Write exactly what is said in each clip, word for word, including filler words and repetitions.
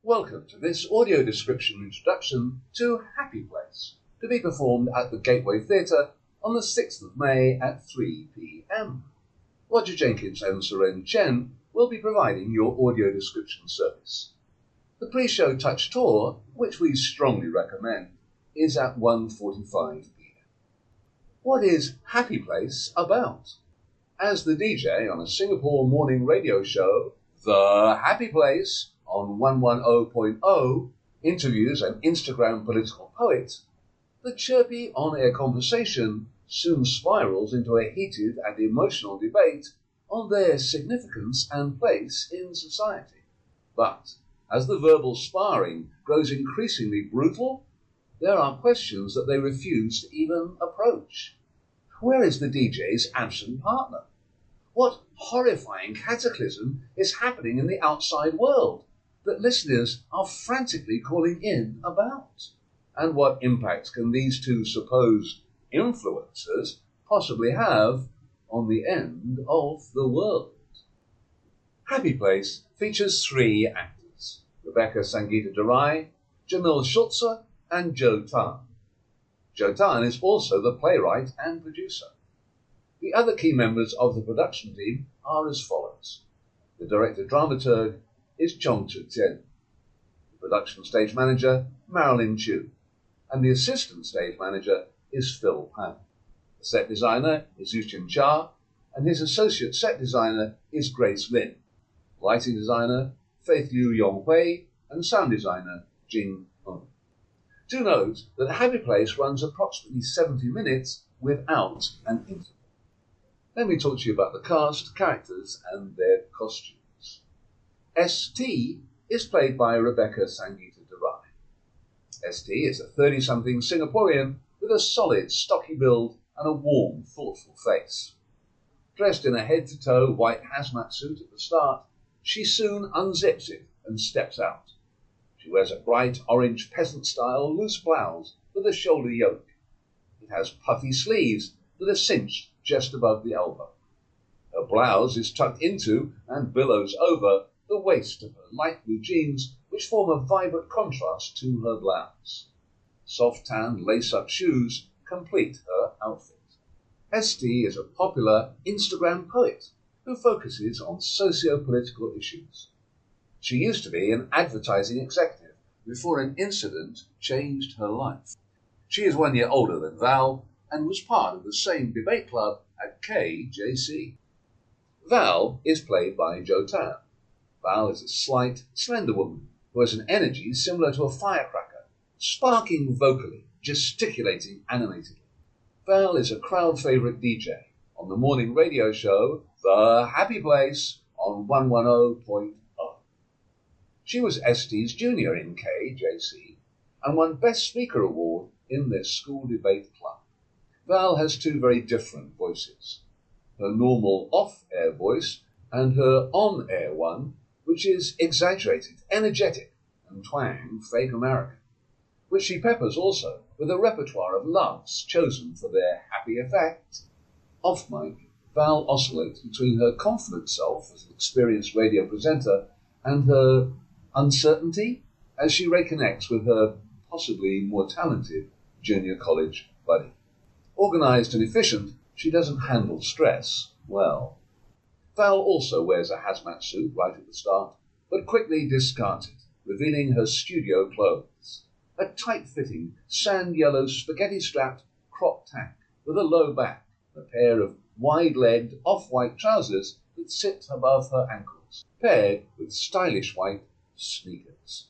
Welcome to this audio description introduction to Happy Place, to be performed at the Gateway Theatre on the sixth of May at three p m. Roger Jenkins and Seren Chen will be providing your audio description service. The pre-show touch tour, which we strongly recommend, is at one forty-five p m. What is Happy Place about? As the D J on a Singapore morning radio show, The Happy Place, on one ten point oh, interviews an Instagram political poet, the chirpy on-air conversation soon spirals into a heated and emotional debate on their significance and place in society. But as the verbal sparring grows increasingly brutal, there are questions that they refuse to even approach. Where is the D J's absent partner? What horrifying cataclysm is happening in the outside world that listeners are frantically calling in about? And what impact can these two supposed influencers possibly have on the end of the world? Happy Place features three actors: Rebecca Sangeeta Durai, Jamil Schulze, and Joe Tan. Joe Tan is also the playwright and producer. The other key members of the production team are as follows. The director-dramaturg is Chong Tzu Tien, the production stage manager, Marilyn Chu, and the assistant stage manager is Phil Pan. The set designer is Yuchin Cha, and his associate set designer is Grace Lin, lighting designer Faith Liu Yonghui, and sound designer Jing Hung. Do note that Happy Place runs approximately seventy minutes without an interval. Let me talk to you about the cast, characters, and their costumes. S T is played by Rebecca Sangeeta Durai. S T is a thirty-something Singaporean with a solid, stocky build and a warm, thoughtful face. Dressed in a head-to-toe white hazmat suit at the start, she soon unzips it and steps out. She wears a bright orange peasant-style loose blouse with a shoulder yoke. It has puffy sleeves that are cinched just above the elbow. Her blouse is tucked into and billows over the waist of her light blue jeans, which form a vibrant contrast to her blouse. Soft tan lace-up shoes complete her outfit. S T is a popular Instagram poet who focuses on socio-political issues. She used to be an advertising executive before an incident changed her life. She is one year older than Val and was part of the same debate club at K J C. Val is played by Joe Tan. Val is a slight, slender woman who has an energy similar to a firecracker, sparking vocally, gesticulating animatedly. Val is a crowd favourite D J on the morning radio show The Happy Place on one ten point oh. She was S T's junior in K J C and won Best Speaker Award in their school debate club. Val has two very different voices: her normal off-air voice and her on-air one, which is exaggerated, energetic, and twang fake American, which she peppers also with a repertoire of loves chosen for their happy effect. Off-mic, Val oscillates between her confident self as an experienced radio presenter and her uncertainty as she reconnects with her possibly more talented junior college buddy. Organised and efficient, she doesn't handle stress well. Val also wears a hazmat suit right at the start, but quickly discards it, revealing her studio clothes. A tight-fitting, sand-yellow, spaghetti-strapped crop tank with a low back, and a pair of wide-legged, off-white trousers that sit above her ankles, paired with stylish white sneakers.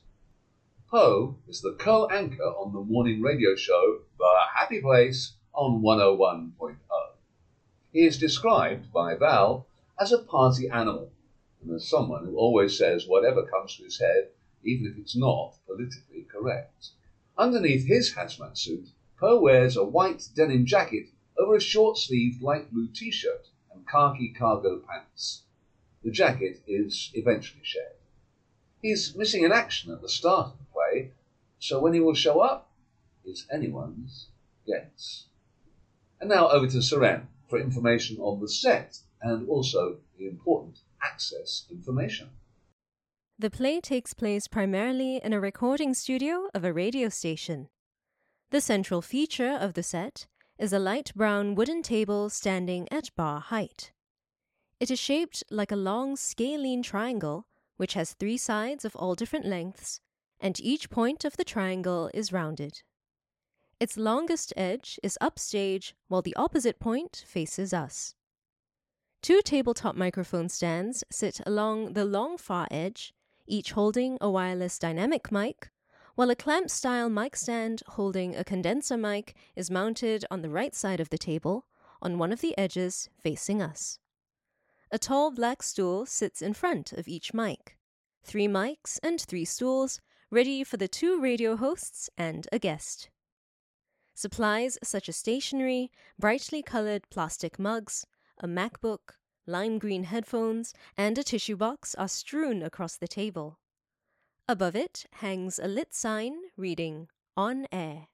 Poe is the co-anchor on the morning radio show The Happy Place on one oh one point oh. He is described by Val as a party animal, and as someone who always says whatever comes to his head, even if it's not politically correct. Underneath his hazmat suit, Poe wears a white denim jacket over a short-sleeved light blue t-shirt and khaki cargo pants. The jacket is eventually shed. He's missing in action at the start of the play, so when he will show up is anyone's guess. And now over to Seren for information on the set and also the important access information. The play takes place primarily in a recording studio of a radio station. The central feature of the set is a light brown wooden table standing at bar height. It is shaped like a long scalene triangle, which has three sides of all different lengths, and each point of the triangle is rounded. Its longest edge is upstage, while the opposite point faces us. Two tabletop microphone stands sit along the long far edge, each holding a wireless dynamic mic, while a clamp-style mic stand holding a condenser mic is mounted on the right side of the table, on one of the edges facing us. A tall black stool sits in front of each mic. Three mics and three stools, ready for the two radio hosts and a guest. Supplies such as stationery, brightly colored plastic mugs, a MacBook, lime green headphones, and a tissue box are strewn across the table. Above it hangs a lit sign reading, "On Air."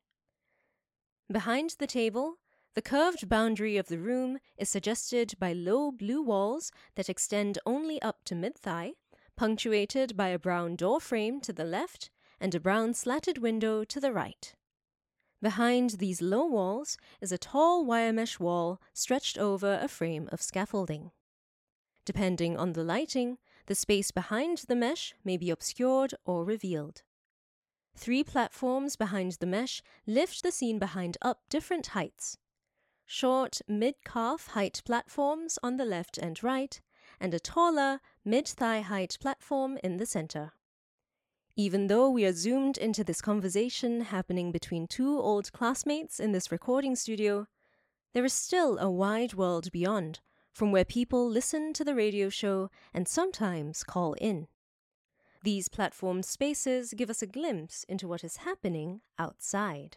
Behind the table, the curved boundary of the room is suggested by low blue walls that extend only up to mid-thigh, punctuated by a brown door frame to the left and a brown slatted window to the right. Behind these low walls is a tall wire mesh wall stretched over a frame of scaffolding. Depending on the lighting, the space behind the mesh may be obscured or revealed. Three platforms behind the mesh lift the scene behind up different heights. Short mid-calf height platforms on the left and right, and a taller mid-thigh height platform in the center. Even though we are zoomed into this conversation happening between two old classmates in this recording studio, there is still a wide world beyond, from where people listen to the radio show and sometimes call in. These platform spaces give us a glimpse into what is happening outside.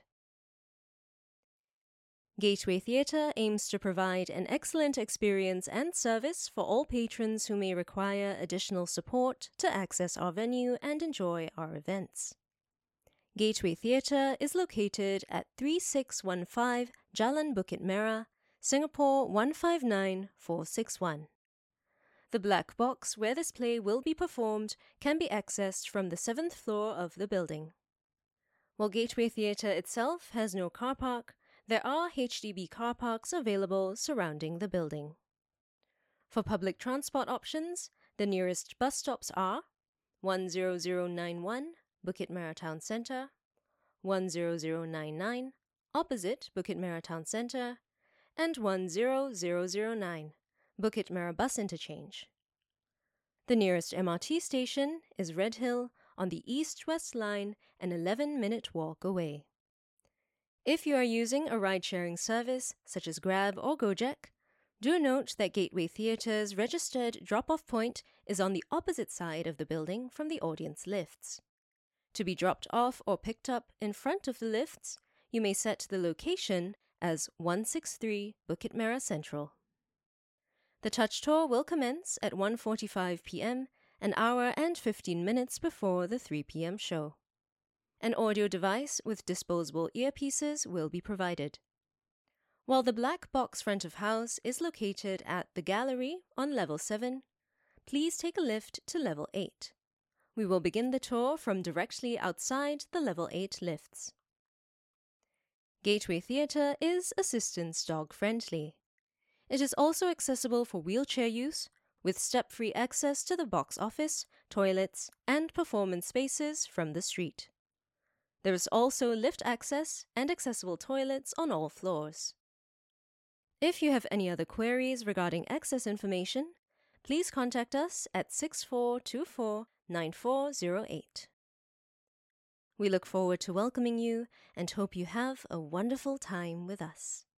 Gateway Theatre aims to provide an excellent experience and service for all patrons who may require additional support to access our venue and enjoy our events. Gateway Theatre is located at three six one five Jalan Bukit Merah, Singapore one five nine four six one. The black box where this play will be performed can be accessed from the seventh floor of the building. While Gateway Theatre itself has no car park, there are H D B car parks available surrounding the building. For public transport options, the nearest bus stops are one zero zero nine one Bukit Merah Town Centre, one zero zero nine nine opposite Bukit Merah Town Centre, and one zero zero zero nine Bukit Merah Bus Interchange. The nearest M R T station is Red Hill on the east-west line, an eleven-minute walk away. If you are using a ride-sharing service such as Grab or Gojek, do note that Gateway Theatre's registered drop-off point is on the opposite side of the building from the audience lifts. To be dropped off or picked up in front of the lifts, you may set the location as one sixty-three Bukit Merah Central. The touch tour will commence at one forty-five p.m., an hour and fifteen minutes before the three p.m. show. An audio device with disposable earpieces will be provided. While the black box front of house is located at the gallery on level seven, please take a lift to level eight. We will begin the tour from directly outside the level eight lifts. Gateway Theatre is assistance dog friendly. It is also accessible for wheelchair use, with step-free access to the box office, toilets, and performance spaces from the street. There is also lift access and accessible toilets on all floors. If you have any other queries regarding access information, please contact us at six four two four nine four zero eight. We look forward to welcoming you and hope you have a wonderful time with us.